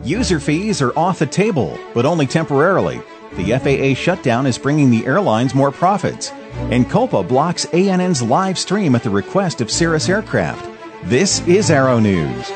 User fees are off the table, but only temporarily. The FAA shutdown is bringing the airlines more profits. And Copa blocks ANN's live stream at the request of Cirrus Aircraft. This is Aero News.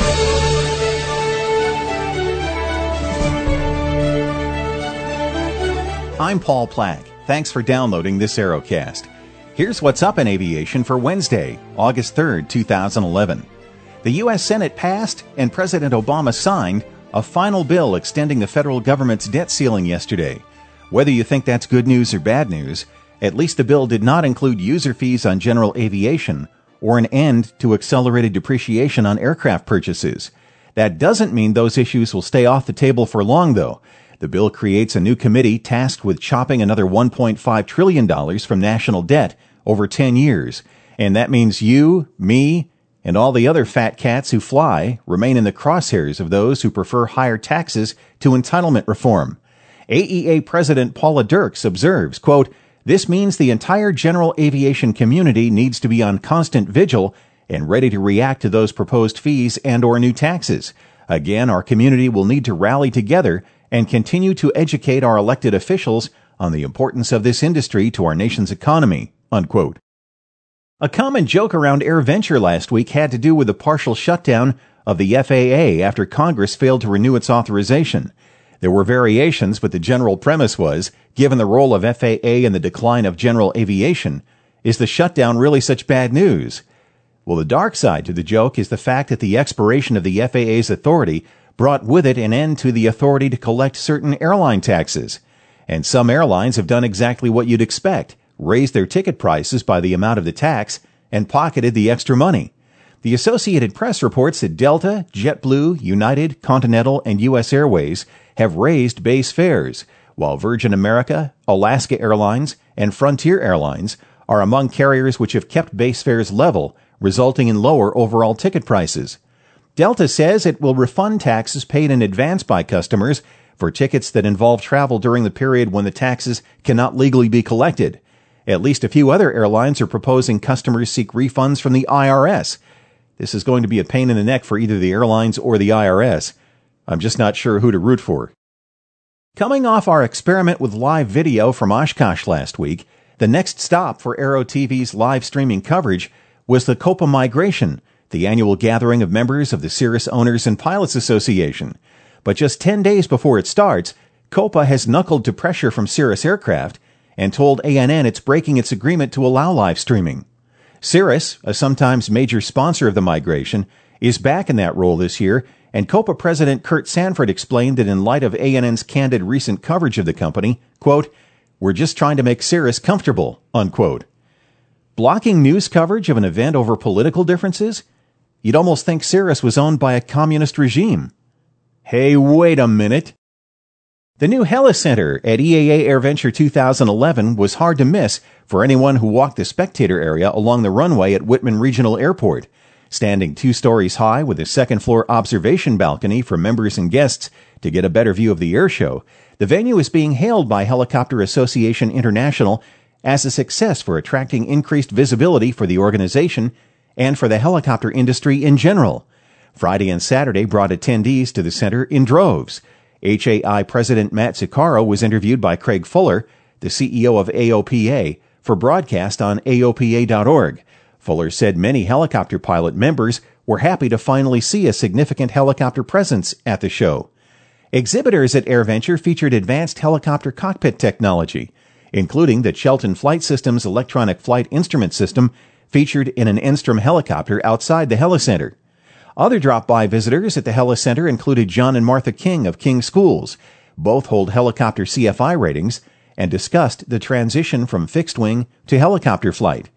I'm Paul Plack. Thanks for downloading this Aerocast. Here's what's up in aviation for Wednesday, August 3rd, 2011. The U.S. Senate passed and President Obama signed a final bill extending the federal government's debt ceiling yesterday. Whether you think that's good news or bad news, at least the bill did not include user fees on general aviation or an end to accelerated depreciation on aircraft purchases. That doesn't mean those issues will stay off the table for long, though. The bill creates a new committee tasked with chopping another $1.5 trillion from national debt over 10 years. And that means you, me, and all the other fat cats who fly remain in the crosshairs of those who prefer higher taxes to entitlement reform. AEA President Paula Dirks observes, quote, "This means the entire general aviation community needs to be on constant vigil and ready to react to those proposed fees and/or new taxes. Again, our community will need to rally together and continue to educate our elected officials on the importance of this industry to our nation's economy," unquote. A common joke around AirVenture last week had to do with the partial shutdown of the FAA after Congress failed to renew its authorization. There were variations, but the general premise was, given the role of FAA in the decline of general aviation, is the shutdown really such bad news? Well, the dark side to the joke is the fact that the expiration of the FAA's authority brought with it an end to the authority to collect certain airline taxes. And some airlines have done exactly what you'd expect, raised their ticket prices by the amount of the tax, and pocketed the extra money. The Associated Press reports that Delta, JetBlue, United, Continental, and U.S. Airways have raised base fares, while Virgin America, Alaska Airlines, and Frontier Airlines are among carriers which have kept base fares level, resulting in lower overall ticket prices. Delta says it will refund taxes paid in advance by customers for tickets that involve travel during the period when the taxes cannot legally be collected. At least a few other airlines are proposing customers seek refunds from the IRS. This is going to be a pain in the neck for either the airlines or the IRS. I'm just not sure who to root for. Coming off our experiment with live video from Oshkosh last week, the next stop for Aero TV's live streaming coverage was the Copa Migration, the annual gathering of members of the Cirrus Owners and Pilots Association. But just 10 days before it starts, Copa has knuckled to pressure from Cirrus Aircraft and told ANN it's breaking its agreement to allow live streaming. Cirrus, a sometimes major sponsor of the migration, is back in that role this year, and Copa President Kurt Sanford explained that in light of ANN's candid recent coverage of the company, quote, "We're just trying to make Cirrus comfortable," unquote. Blocking news coverage of an event over political differences? You'd almost think Cirrus was owned by a communist regime. Hey, wait a minute. The new Helicenter at EAA AirVenture 2011 was hard to miss for anyone who walked the spectator area along the runway at Whitman Regional Airport. Standing 2 stories high with a second-floor observation balcony for members and guests to get a better view of the air show, the venue is being hailed by Helicopter Association International as a success for attracting increased visibility for the organization and for the helicopter industry in general. Friday and Saturday brought attendees to the center in droves. HAI President Matt Zuccaro was interviewed by Craig Fuller, the CEO of AOPA, for broadcast on AOPA.org. Fuller said many helicopter pilot members were happy to finally see a significant helicopter presence at the show. Exhibitors at AirVenture featured advanced helicopter cockpit technology, including the Chelton Flight System's electronic flight instrument system featured in an Enstrom helicopter outside the Helicenter. Other drop-by visitors at the Helicenter included John and Martha King of King Schools. Both hold helicopter CFI ratings and discussed the transition from fixed-wing to helicopter flight.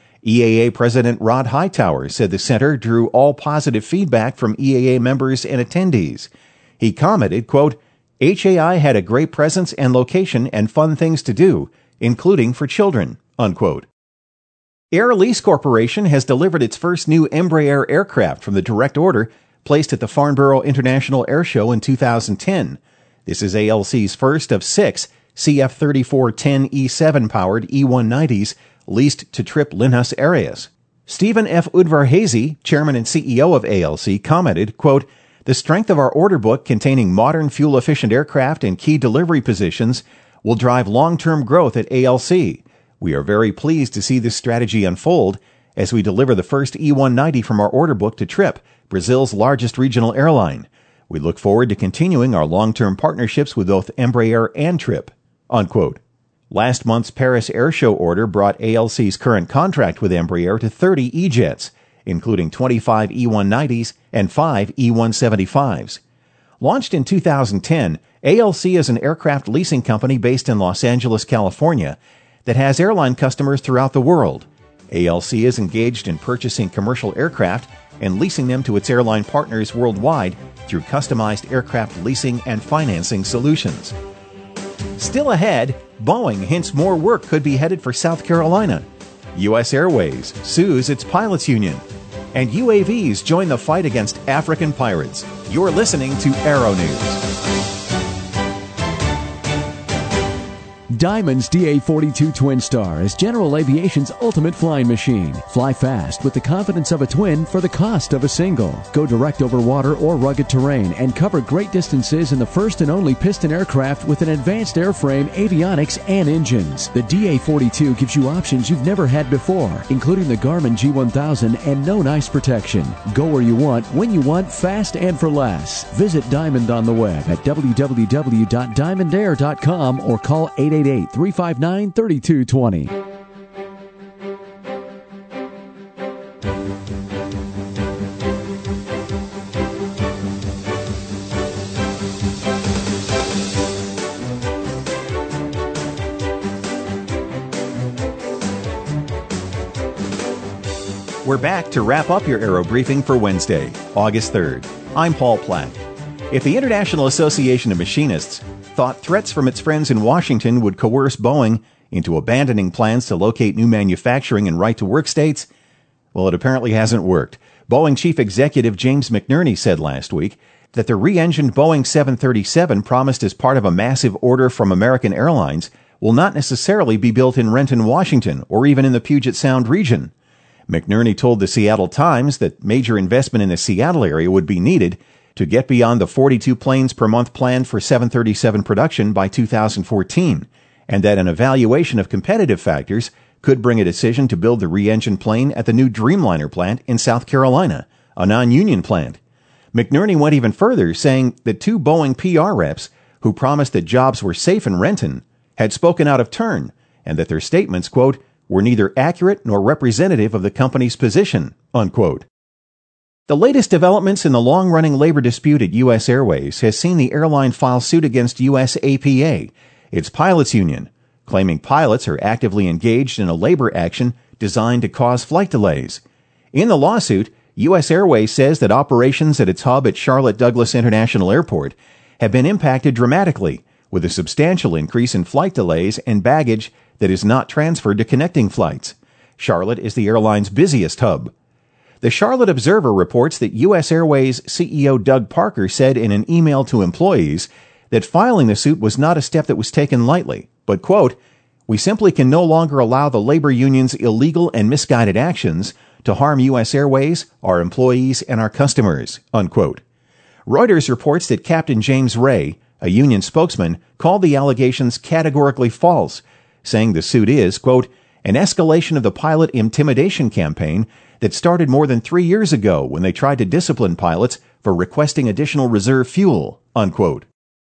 EAA President Rod Hightower said the center drew all positive feedback from EAA members and attendees. He commented, quote, "HAI had a great presence and location and fun things to do, including for children," unquote. Air Lease Corporation has delivered its first new Embraer aircraft from the direct order placed at the Farnborough International Air Show in 2010. This is ALC's first of 6 CF3410E7-powered E190s leased to Trip Linhas Areas. Stephen F. Udvar-Hazy, chairman and CEO of ALC, commented, quote, The strength of our order book containing modern fuel-efficient aircraft and key delivery positions will drive long-term growth at ALC. We are very pleased to see this strategy unfold as we deliver the first E190 from our order book to TRIP, Brazil's largest regional airline. We look forward to continuing our long-term partnerships with both Embraer and TRIP." Unquote. Last month's Paris Air Show order brought ALC's current contract with Embraer to 30 E-jets, including 25 E190s and 5 E175s. Launched in 2010, ALC is an aircraft leasing company based in Los Angeles, California, that has airline customers throughout the world. ALC is engaged in purchasing commercial aircraft and leasing them to its airline partners worldwide through customized aircraft leasing and financing solutions. Still ahead, Boeing hints more work could be headed for South Carolina. U.S. Airways sues its pilots union. And UAVs join the fight against African pirates. You're listening to Aero News. Diamond's DA-42 Twin Star is General Aviation's ultimate flying machine. Fly fast with the confidence of a twin for the cost of a single. Go direct over water or rugged terrain and cover great distances in the first and only piston aircraft with an advanced airframe, avionics, and engines. The DA-42 gives you options you've never had before, including the Garmin G1000 and known ice protection. Go where you want, when you want, fast and for less. Visit Diamond on the web at www.diamondair.com or call 888-359-3220. We're back to wrap up your Aero Briefing for Wednesday, August 3rd. I'm Paul Platt. If the International Association of Machinists thought threats from its friends in Washington would coerce Boeing into abandoning plans to locate new manufacturing in right-to-work states, well, it apparently hasn't worked. Boeing Chief Executive James McNerney said last week that the re-engined Boeing 737 promised as part of a massive order from American Airlines will not necessarily be built in Renton, Washington, or even in the Puget Sound region. McNerney told the Seattle Times that major investment in the Seattle area would be needed to get beyond the 42 planes per month planned for 737 production by 2014, and that an evaluation of competitive factors could bring a decision to build the re-engined plane at the new Dreamliner plant in South Carolina, a non-union plant. McNerney went even further, saying that two Boeing PR reps who promised that jobs were safe in Renton had spoken out of turn, and that their statements, quote, were neither accurate nor representative of the company's position, unquote. The latest developments in the long-running labor dispute at U.S. Airways has seen the airline file suit against U.S. APA, its pilots union, claiming pilots are actively engaged in a labor action designed to cause flight delays. In the lawsuit, U.S. Airways says that operations at its hub at Charlotte Douglas International Airport have been impacted dramatically, with a substantial increase in flight delays and baggage that is not transferred to connecting flights. Charlotte is the airline's busiest hub. The Charlotte Observer reports that U.S. Airways CEO Doug Parker said in an email to employees that filing the suit was not a step that was taken lightly, but, quote, "We simply can no longer allow the labor union's illegal and misguided actions to harm U.S. Airways, our employees, and our customers," unquote. Reuters reports that Captain James Ray, a union spokesman, called the allegations categorically false, saying the suit is, quote, "an escalation of the pilot intimidation campaign that started more than 3 years ago when they tried to discipline pilots for requesting additional reserve fuel," unquote.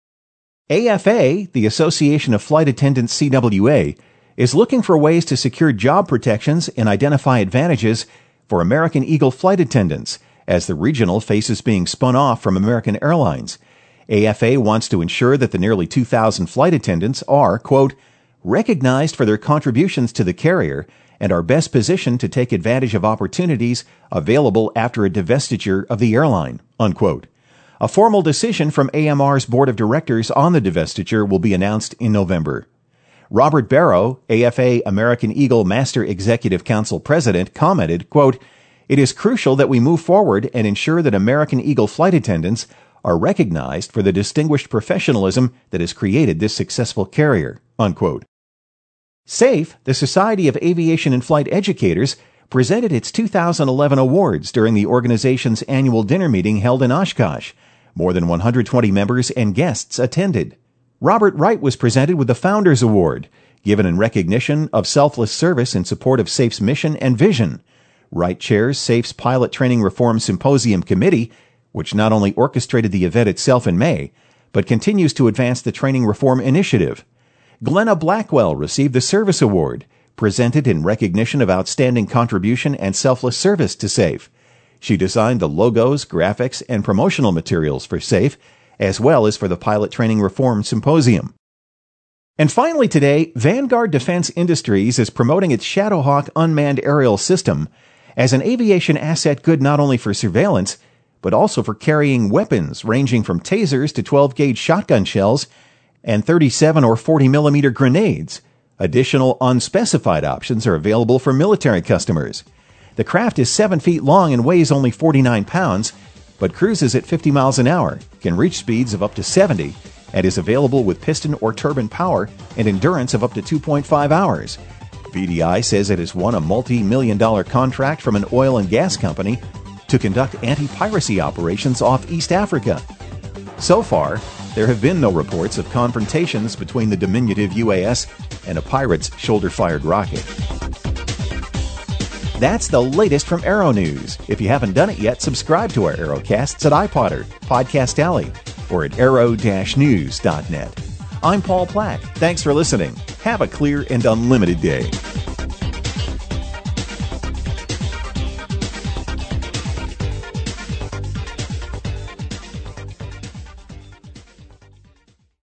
AFA, the Association of Flight Attendants CWA, is looking for ways to secure job protections and identify advantages for American Eagle flight attendants as the regional faces being spun off from American Airlines. AFA wants to ensure that the nearly 2,000 flight attendants are, quote, "recognized for their contributions to the carrier and are best positioned to take advantage of opportunities available after a divestiture of the airline," unquote. A formal decision from AMR's board of directors on the divestiture will be announced in November. Robert Barrow, AFA American Eagle Master Executive Council President, commented, quote, "It is crucial that we move forward and ensure that American Eagle flight attendants are recognized for the distinguished professionalism that has created this successful carrier," unquote. SAFE, the Society of Aviation and Flight Educators, presented its 2011 awards during the organization's annual dinner meeting held in Oshkosh. More than 120 members and guests attended. Robert Wright was presented with the Founders Award, given in recognition of selfless service in support of SAFE's mission and vision. Wright chairs SAFE's Pilot Training Reform Symposium Committee, which not only orchestrated the event itself in May, but continues to advance the training reform initiative. Glenna Blackwell received the Service Award, presented in recognition of outstanding contribution and selfless service to SAFE. She designed the logos, graphics, and promotional materials for SAFE, as well as for the Pilot Training Reform Symposium. And finally today, Vanguard Defense Industries is promoting its Shadowhawk unmanned aerial system as an aviation asset good not only for surveillance, but also for carrying weapons ranging from tasers to 12-gauge shotgun shells and 37 or 40 millimeter grenades. Additional unspecified options are available for military customers. The craft is 7 feet long and weighs only 49 pounds, but cruises at 50 miles an hour, can reach speeds of up to 70, and is available with piston or turbine power and endurance of up to 2.5 hours. VDI says it has won a multi-million-dollar contract from an oil and gas company to conduct anti-piracy operations off East Africa. So far, there have been no reports of confrontations between the diminutive UAS and a pirate's shoulder-fired rocket. That's the latest from Aero News. If you haven't done it yet, subscribe to our Aerocasts at iPodder, Podcast Alley, or at aero-news.net. I'm Paul Platt. Thanks for listening. Have a clear and unlimited day.